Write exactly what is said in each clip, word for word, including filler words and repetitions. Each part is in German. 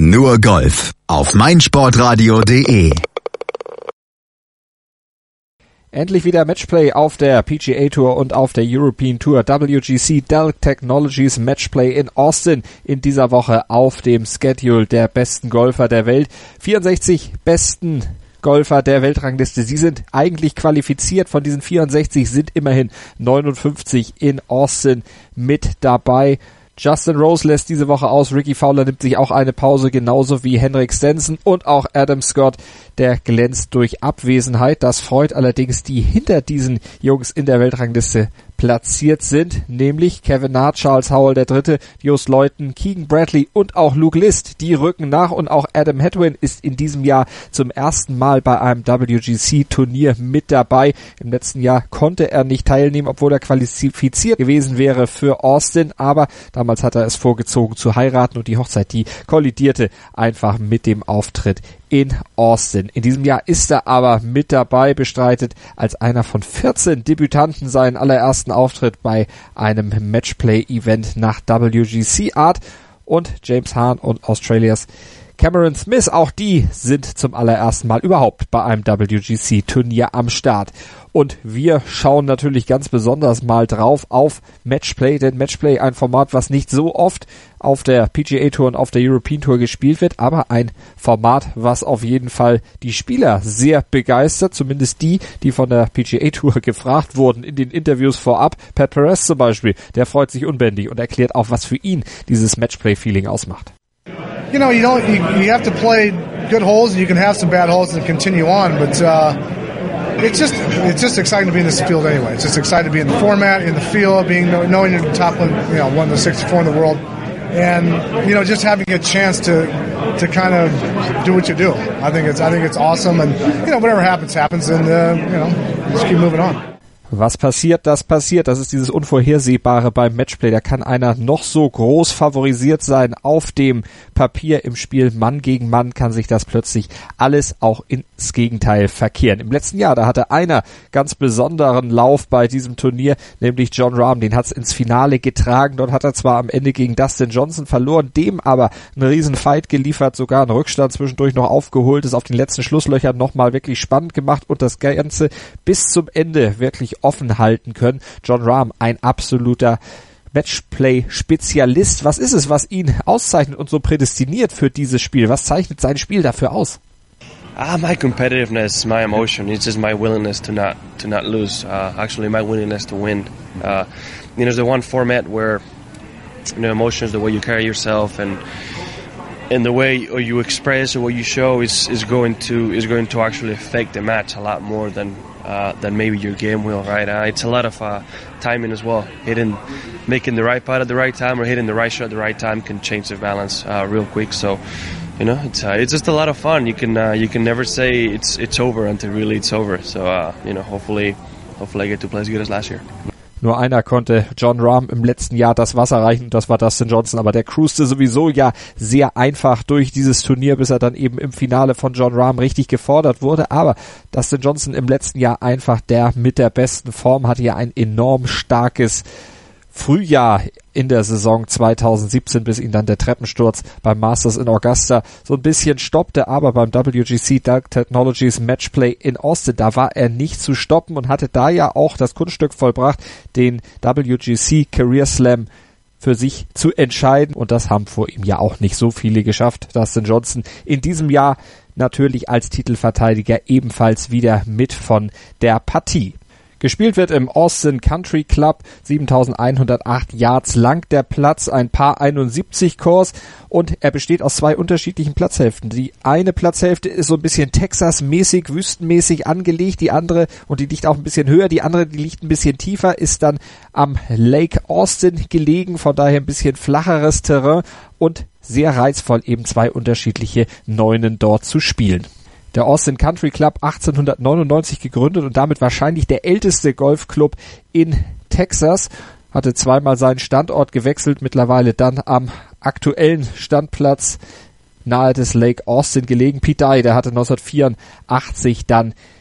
Nur Golf auf meinsportradio punkt de. Endlich wieder Matchplay auf der P G A Tour und auf der European Tour. W G C Dell Technologies Matchplay in Austin in dieser Woche auf dem Schedule der besten Golfer der Welt. vierundsechzig besten Golfer der Weltrangliste. Sie sind eigentlich qualifiziert. Von diesen vierundsechzig sind immerhin neunundfünfzig in Austin mit dabei. Justin Rose lässt diese Woche aus, Ricky Fowler nimmt sich auch eine Pause, genauso wie Henrik Stenson und auch Adam Scott, der glänzt durch Abwesenheit. Das freut allerdings die hinter diesen Jungs in der Weltrangliste platziert sind, nämlich Kevin Na, Charles Howell der Dritte, Joost Luiten, Keegan Bradley und auch Luke List. Die rücken nach und auch Adam Hadwin ist in diesem Jahr zum ersten Mal bei einem W G C-Turnier mit dabei. Im letzten Jahr konnte er nicht teilnehmen, obwohl er qualifiziert gewesen wäre für Austin, aber damals hat er es vorgezogen zu heiraten und die Hochzeit, die kollidierte einfach mit dem Auftritt in Austin. In diesem Jahr ist er aber mit dabei, bestreitet als einer von vierzehn Debütanten seinen allerersten Auftritt bei einem Matchplay-Event nach W G C-Art. Und James Hahn und Australias Cameron Smith, auch die sind zum allerersten Mal überhaupt bei einem W G C-Turnier am Start. Und wir schauen natürlich ganz besonders mal drauf auf Matchplay, denn Matchplay ein Format, was nicht so oft auf der P G A Tour und auf der European Tour gespielt wird, aber ein Format, was auf jeden Fall die Spieler sehr begeistert, zumindest die, die von der P G A Tour gefragt wurden in den Interviews vorab. Pat Perez zum Beispiel, der freut sich unbändig und erklärt auch, was für ihn dieses Matchplay-Feeling ausmacht. You know, you don't. You, you have to play good holes. You can have some bad holes and continue on, but uh, it's just it's just exciting to be in this field anyway. It's just exciting to be in the format, in the field, being knowing you're the top one, you know, one of the sixty-four in the world, and you know, just having a chance to to kind of do what you do. I think it's I think it's awesome, and you know, whatever happens, happens, and uh, you know, just keep moving on. Was passiert, das passiert. Das ist dieses Unvorhersehbare beim Matchplay. Da kann einer noch so groß favorisiert sein auf dem Papier. Im Spiel Mann gegen Mann kann sich das plötzlich alles auch ins Gegenteil verkehren. Im letzten Jahr, da hatte einer ganz besonderen Lauf bei diesem Turnier, nämlich Jon Rahm. Den hat es ins Finale getragen. Dort hat er zwar am Ende gegen Dustin Johnson verloren, dem aber einen riesen Fight geliefert, sogar einen Rückstand zwischendurch noch aufgeholt, ist auf den letzten Schlusslöchern nochmal wirklich spannend gemacht und das Ganze bis zum Ende wirklich offen halten können. Jon Rahm, ein absoluter Matchplay-Spezialist. Was ist es, was ihn auszeichnet und so prädestiniert für dieses Spiel? Was zeichnet sein Spiel dafür aus? Ah, my competitiveness, my emotion. It's just my willingness to not to not lose. Uh, actually, my willingness to win. Uh, you know, there's the one format where you know emotion is the way you carry yourself and and the way you express or what you show is is going to is going to actually affect the match a lot more than. Uh, than maybe your game will, right? Uh, it's a lot of uh, timing as well. Hitting, making the right putt at the right time or hitting the right shot at the right time can change the balance uh, real quick. So, you know, it's uh, it's just a lot of fun. You can uh, you can never say it's it's over until really it's over. So, uh, you know, hopefully, hopefully I get to play as good as last year. Nur einer konnte Jon Rahm im letzten Jahr das Wasser reichen und das war Dustin Johnson, aber der cruiste sowieso ja sehr einfach durch dieses Turnier, bis er dann eben im Finale von Jon Rahm richtig gefordert wurde, aber Dustin Johnson im letzten Jahr einfach der mit der besten Form, hatte ja ein enorm starkes Frühjahr in der Saison zweitausendsiebzehn, bis ihn dann der Treppensturz beim Masters in Augusta so ein bisschen stoppte, aber beim W G C Dell Technologies Matchplay in Austin, da war er nicht zu stoppen und hatte da ja auch das Kunststück vollbracht, den W G C Career Slam für sich zu entscheiden und das haben vor ihm ja auch nicht so viele geschafft. Dustin Johnson in diesem Jahr natürlich als Titelverteidiger ebenfalls wieder mit von der Partie. Gespielt wird im Austin Country Club, siebentausendeinhundertacht Yards lang der Platz, ein Par einundsiebzig Kurs und er besteht aus zwei unterschiedlichen Platzhälften. Die eine Platzhälfte ist so ein bisschen Texas-mäßig, wüstenmäßig angelegt, die andere, und die liegt auch ein bisschen höher, die andere, die liegt ein bisschen tiefer, ist dann am Lake Austin gelegen, von daher ein bisschen flacheres Terrain und sehr reizvoll, eben zwei unterschiedliche Neunen dort zu spielen. Der Austin Country Club achtzehnhundertneunundneunzig gegründet und damit wahrscheinlich der älteste Golfclub in Texas, hatte zweimal seinen Standort gewechselt, mittlerweile dann am aktuellen Standplatz nahe des Lake Austin gelegen. Pete Dye, der hatte neunzehnhundertvierundachtzig dann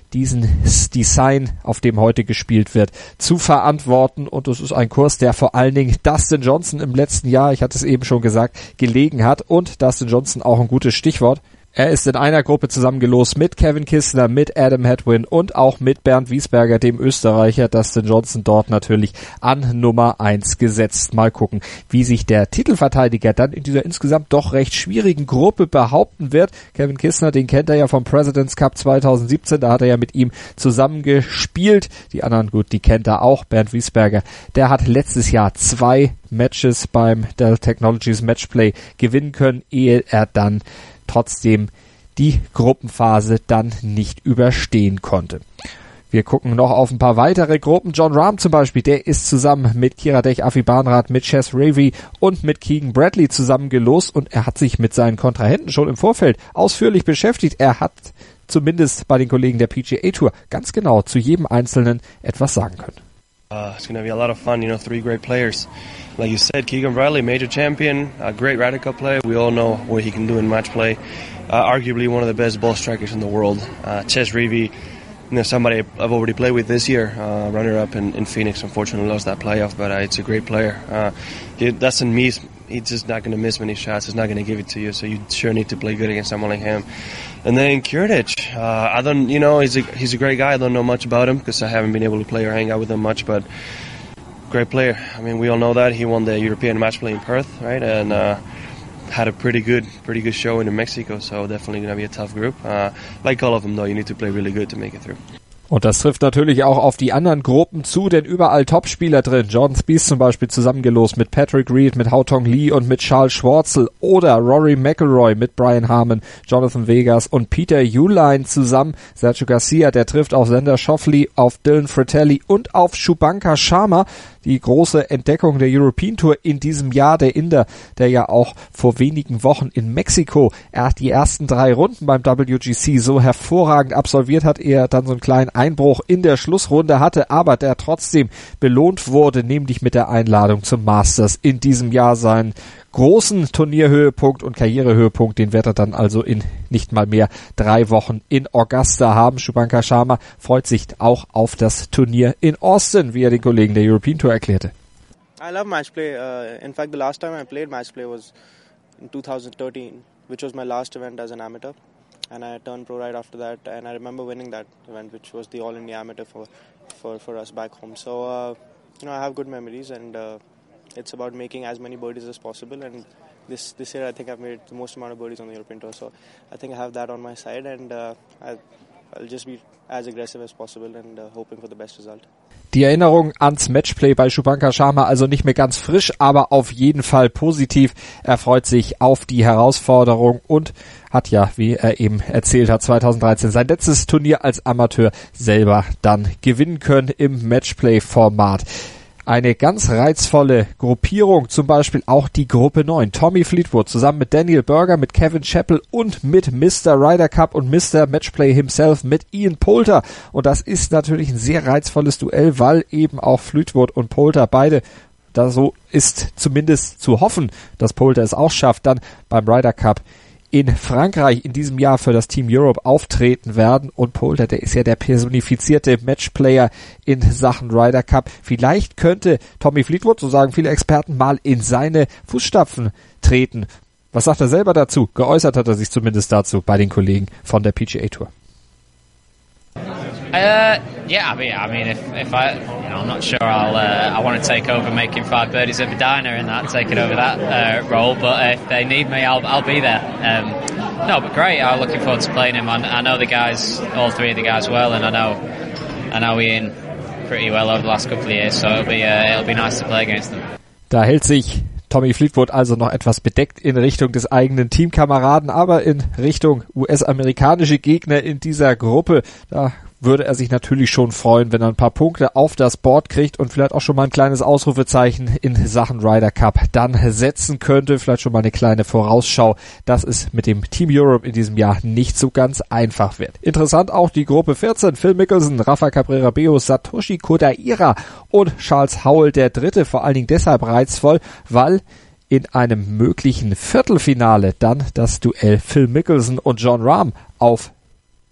diesen Design, auf dem heute gespielt wird, zu verantworten. Und es ist ein Kurs, der vor allen Dingen Dustin Johnson im letzten Jahr, ich hatte es eben schon gesagt, gelegen hat. Und Dustin Johnson auch ein gutes Stichwort. Er ist in einer Gruppe zusammengelost mit Kevin Kistner, mit Adam Hadwin und auch mit Bernd Wiesberger, dem Österreicher. Dustin Johnson dort natürlich an Nummer eins gesetzt. Mal gucken, wie sich der Titelverteidiger dann in dieser insgesamt doch recht schwierigen Gruppe behaupten wird. Kevin Kistner, den kennt er ja vom President's Cup zwanzig siebzehn, da hat er ja mit ihm zusammen gespielt. Die anderen, gut, die kennt er auch. Bernd Wiesberger, der hat letztes Jahr zwei Matches beim Dell Technologies Matchplay gewinnen können, ehe er dann trotzdem die Gruppenphase dann nicht überstehen konnte. Wir gucken noch auf ein paar weitere Gruppen. Jon Rahm zum Beispiel, der ist zusammen mit Kiradech Afibanrat, mit Chez Reavie und mit Keegan Bradley zusammengelost und er hat sich mit seinen Kontrahenten schon im Vorfeld ausführlich beschäftigt. Er hat zumindest bei den Kollegen der P G A Tour ganz genau zu jedem Einzelnen etwas sagen können. Uh, it's going to be a lot of fun, you know, three great players. Like you said, Keegan Bradley, major champion, a great Ryder Cup player. We all know what he can do in match play. Uh, arguably one of the best ball strikers in the world. Uh, Chez Reavie, you know, somebody I've already played with this year, uh, runner-up in, in Phoenix. Unfortunately lost that playoff, but uh, it's a great player. Uh, he doesn't miss, he's just not going to miss many shots. He's not going to give it to you, so you sure need to play good against someone like him. And then Kiradech, uh, I don't, you know, he's a, he's a great guy. I don't know much about him because I haven't been able to play or hang out with him much, but great player. I mean, we all know that. He won the European match play in Perth, right? And uh, had a pretty good, pretty good show in Mexico, so definitely going to be a tough group. Uh, like all of them, though, you need to play really good to make it through. Und das trifft natürlich auch auf die anderen Gruppen zu, denn überall Topspieler drin. Jordan Spieth zum Beispiel zusammengelost mit Patrick Reed, mit Haotong Lee und mit Charles Schwartzel oder Rory McIlroy mit Brian Harman, Jonathan Vegas und Peter Uihlein zusammen. Sergio Garcia, der trifft auf Xander Schauffele, auf Dylan Fratelli und auf Shubhankar Sharma. Die große Entdeckung der European Tour in diesem Jahr, der Inder, der ja auch vor wenigen Wochen in Mexiko er die ersten drei Runden beim W G C so hervorragend absolviert hat, er dann so einen kleinen Einbruch in der Schlussrunde hatte, aber der trotzdem belohnt wurde, nämlich mit der Einladung zum Masters in diesem Jahr. Seinen großen Turnierhöhepunkt und Karrierehöhepunkt, den wird er dann also in nicht mal mehr drei Wochen in Augusta haben. Shubhankar Sharma freut sich auch auf das Turnier in Austin, wie er den Kollegen der European Tour erklärte. I love matchplay. Uh, in fact, the last time I played matchplay was in twenty thirteen, which was my last event as an amateur. And I turned pro right after that, and I remember winning that event, which was the All India Amateur for for, for us back home. So, uh, you know, I have good memories, and uh, it's about making as many birdies as possible. And this this year, I think I've made the most amount of birdies on the European Tour. So, I think I have that on my side, and uh, I, I'll just be as aggressive as possible and uh, hoping for the best result. Die Erinnerung ans Matchplay bei Shubhankar Sharma also nicht mehr ganz frisch, aber auf jeden Fall positiv. Er freut sich auf die Herausforderung und hat ja, wie er eben erzählt hat, zwanzig dreizehn sein letztes Turnier als Amateur selber dann gewinnen können im Matchplay-Format. Eine ganz reizvolle Gruppierung, zum Beispiel auch die Gruppe neun. Tommy Fleetwood zusammen mit Daniel Berger, mit Kevin Chappell und mit Mister Ryder Cup und Mister Matchplay himself mit Ian Poulter. Und das ist natürlich ein sehr reizvolles Duell, weil eben auch Fleetwood und Poulter beide, da so ist zumindest zu hoffen, dass Poulter es auch schafft, dann beim Ryder Cup in Frankreich in diesem Jahr für das Team Europe auftreten werden. Und Poulter, der ist ja der personifizierte Matchplayer in Sachen Ryder Cup. Vielleicht könnte Tommy Fleetwood, so sagen viele Experten, mal in seine Fußstapfen treten. Was sagt er selber dazu? Geäußert hat er sich zumindest dazu bei den Kollegen von der P G A Tour. Uh, yeah, I mean, I mean, if if I, you know, I'm not sure I'll, uh, I want to take over making five birdies at Medina and that, taking over that uh, role. But if they need me, I'll I'll be there. Um, no, but great. I'm looking forward to playing him. I, I know the guys, all three of the guys well, and I know I know Ian pretty well over the last couple of years. So it'll be uh, it'll be nice to play against them. Da hält sich Tommy Fleetwood also noch etwas bedeckt in Richtung des eigenen Teamkameraden, aber in Richtung U S-amerikanische Gegner in dieser Gruppe. Da würde er sich natürlich schon freuen, wenn er ein paar Punkte auf das Board kriegt und vielleicht auch schon mal ein kleines Ausrufezeichen in Sachen Ryder Cup dann setzen könnte. Vielleicht schon mal eine kleine Vorausschau, dass es mit dem Team Europe in diesem Jahr nicht so ganz einfach wird. Interessant auch die Gruppe vierzehn. Phil Mickelson, Rafa Cabrera-Bello, Satoshi Kodaira und Charles Howell, der Dritte. Vor allen Dingen deshalb reizvoll, weil in einem möglichen Viertelfinale dann das Duell Phil Mickelson und Jon Rahm auf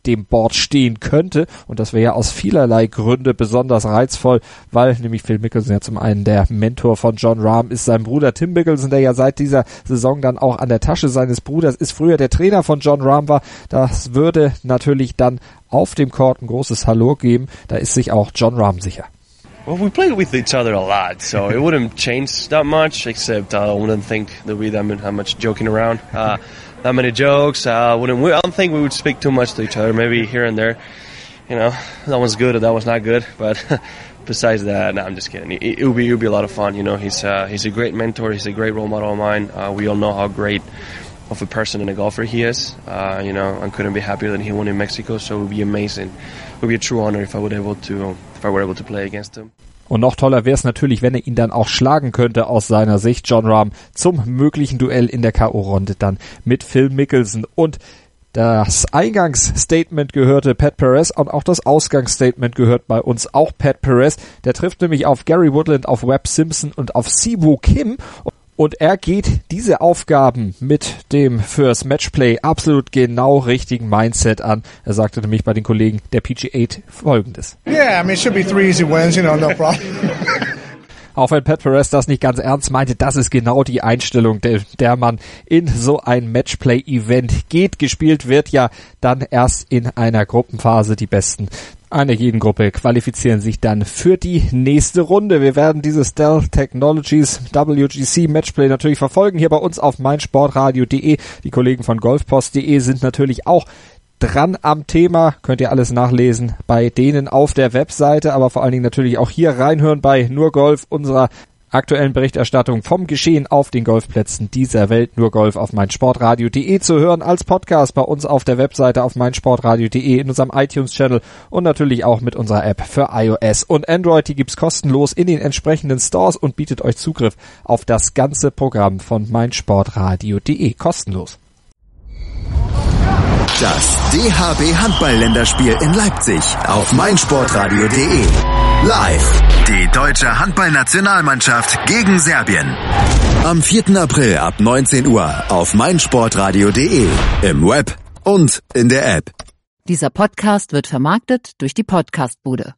dem Board stehen könnte. Und das wäre ja aus vielerlei Gründe besonders reizvoll, weil nämlich Phil Mickelson ja zum einen der Mentor von Jon Rahm ist, sein Bruder Tim Mickelson, der ja seit dieser Saison dann auch an der Tasche seines Bruders ist, früher der Trainer von Jon Rahm war. Das würde natürlich dann auf dem Court ein großes Hallo geben. Da ist sich auch Jon Rahm sicher. Well, we played with each other a lot, so it wouldn't change that much, except I wouldn't think there'd be that much joking around, uh, that many jokes. Uh, wouldn't we, I don't think we would speak too much to each other, maybe here and there. You know, that one's good or that one's not good, but besides that, no, I'm just kidding. It, it would be, it would be a lot of fun, you know. He's, uh, he's a great mentor, he's a great role model of mine. Uh, we all know how great of a person and a golfer he is. Uh, you know, I couldn't be happier that he won in Mexico, so it would be amazing. It would be a true honor if I would able to, if I were able to play against him. Und noch toller wäre es natürlich, wenn er ihn dann auch schlagen könnte aus seiner Sicht, Jon Rahm, zum möglichen Duell in der K O-Runde dann mit Phil Mickelson. Und das Eingangsstatement gehörte Pat Perez und auch das Ausgangsstatement gehört bei uns auch Pat Perez. Der trifft nämlich auf Gary Woodland, auf Webb Simpson und auf Siwoo Kim. Und er geht diese Aufgaben mit dem fürs Matchplay absolut genau richtigen Mindset an. Er sagte nämlich bei den Kollegen der P G A Folgendes. Yeah, I mean, it should be three easy wins, you know, no problem. Auch wenn Pat Perez das nicht ganz ernst meinte, das ist genau die Einstellung, der, der man in so ein Matchplay-Event geht. Gespielt wird ja dann erst in einer Gruppenphase. Die besten einer jeden Gruppe qualifizieren sich dann für die nächste Runde. Wir werden dieses Dell Technologies W G C Matchplay natürlich verfolgen, hier bei uns auf meinsportradio punkt de. Die Kollegen von golfpost punkt de sind natürlich auch dran am Thema, könnt ihr alles nachlesen bei denen auf der Webseite, aber vor allen Dingen natürlich auch hier reinhören bei Nur Golf, unserer aktuellen Berichterstattung vom Geschehen auf den Golfplätzen dieser Welt. Nur Golf auf meinsportradio punkt de zu hören als Podcast bei uns auf der Webseite auf meinsportradio punkt de, in unserem iTunes-Channel und natürlich auch mit unserer App für iOS und Android. Die gibt's kostenlos in den entsprechenden Stores und bietet euch Zugriff auf das ganze Programm von meinsportradio punkt de. Kostenlos. Das D H B Handball-Länderspiel in Leipzig auf meinsportradio punkt de. Live. Die deutsche Handballnationalmannschaft gegen Serbien. Am vierten April ab neunzehn Uhr auf meinsportradio punkt de, im Web und in der App. Dieser Podcast wird vermarktet durch die Podcastbude.